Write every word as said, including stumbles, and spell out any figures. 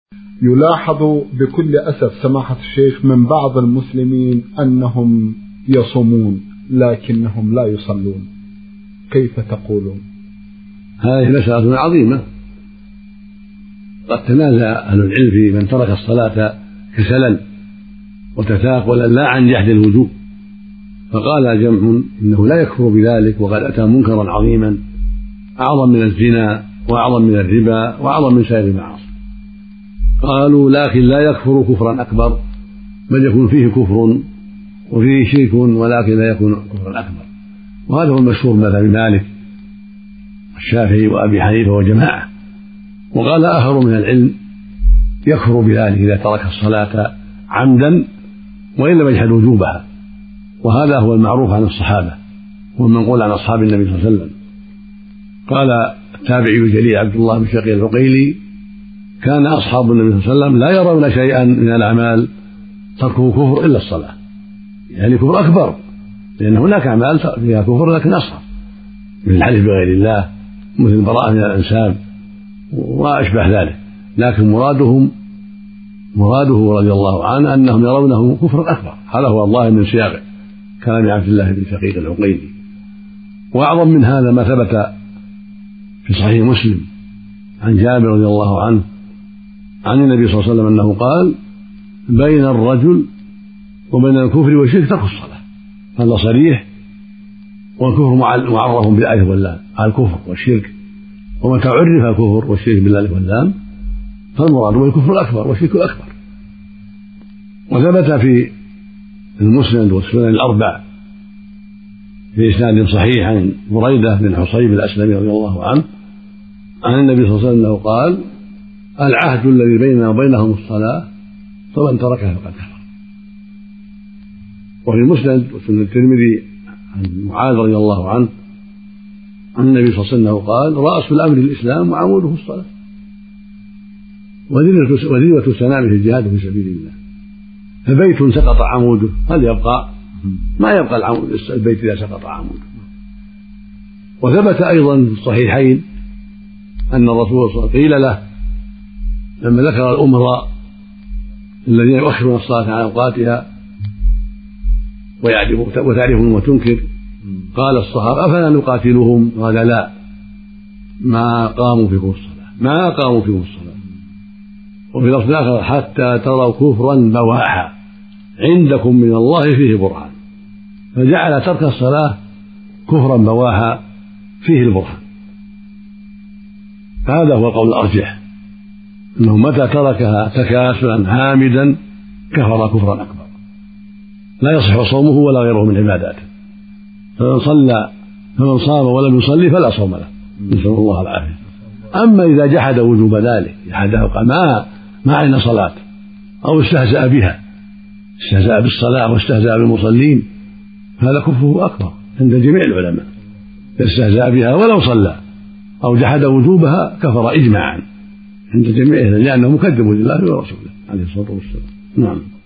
يلاحظ بكل أسف سماحة الشيخ من بعض المسلمين أنهم يصومون لكنهم لا يصلون، كيف تقولون؟ هذه مسألة عظيمة، قد تنازع أهل العلم في من ترك الصلاة كسلا وتثاقلا لا عن جحد الوجوب، فقال جمع إنه لا يكفر بذلك وقد أتى منكرا عظيما أعظم من الزنا وأعظم من الربا وأعظم من سائر المعاصي. قالوا لكن لا يكفر كفرا أكبر، بل يكون فيه كفر وفيه شرك ولكن لا يكون كفرا أكبر، وهذا هو المشهور مذهب مالك والشافعي وأبي حنيفة وجماعة. وقال آخر من العلم يكفر بذلك إذا ترك الصلاة عمدا وإن لم يجحد وجوبها، وهذا هو المعروف عن الصحابة والمنقول عن أصحاب النبي صلى الله عليه وسلم. قال التابعي الجليل عبد الله بن شقيق العقيلي كان أصحاب النبي صلى الله عليه وسلم لا يرون شيئا من الأعمال تركه كفر إلا الصلاة، يعني كفر أكبر، لأن هناك أعمال فيها كفر لكن أصغر، مثل الحلف بغير الله، مثل البراءة من الأنساب وأشبه ذلك، لكن مرادهم مراده رضي الله عنه أنهم يرونه كفرا أكبر. هذا هو الله من سياق كلام عبد الله بن شقيق العقيلي. وأعظم من هذا ما ثبت في صحيح مسلم عن جابر رضي الله عنه عن النبي صلى الله عليه وسلم أنه قال بين الرجل وبين الكفر والشرك ترك الصلاة، هذا صريح، والكفر معرف بالألف واللام على الكفر والشرك، ومتى عرف الكفر والشرك بالألف واللام فالمراد هو الكفر الأكبر والشرك الأكبر. وثبت في المسند والسنن الأربع في إسناد صحيح عن بريدة بن حصيب الأسلمي رضي الله عنه عن النبي صلى الله عليه وسلم أنه قال العهد الذي بيننا وبينهم الصلاة فمن تركها فقد كفر. وفي المسند وسنن الترمذي عن معاذ رضي الله عنه عن النبي صلى الله عليه وسلم أنه قال رأس الأمر الإسلام وعموده الصلاة وذروة سنامه الجهاد في سبيل الله، فبيت سقط عموده هل يبقى؟ ما يبقى العمود البيت إذا سقط عموده. وثبت أيضا في الصحيحين أن الرسول صلى الله عليه وسلم قيل له لما ذكر الأمراء الذين يؤخرون الصلاة عن أوقاتها وتعرفهم وتنكر، قال الصحابة أفلا نقاتلهم؟ قال لا، ما قاموا فيكم الصلاة ما قاموا فيكم الصلاة. وفي لفظ آخر حتى تروا كفرا بواحا عندكم من الله فيه برهان، فجعل ترك الصلاة كفرا بواحا فيه البرهان. هذا هو القول الأرجح، أنه متى تركها تكاسلا عامدا كفر كفرا أكبر لا يصح صومه ولا غيره من عباداته. فمن صلى فمن صام ولم يصلي فلا صوم له، نسأل الله العافية. أما إذا جحد وجوب ذلك، جحده قال ما ما علينا صلاة، أو استهزأ بها، استهزأ بالصلاة واستهزأ بالمصلين، هذا كفره أكبر عند جميع العلماء. استهزأ بها ولو صلى أو جحد وجوبها كفر إجماعا عند جميعهم، لأنه مكذب لله ورسوله عليه الصلاة والسلام. نعم.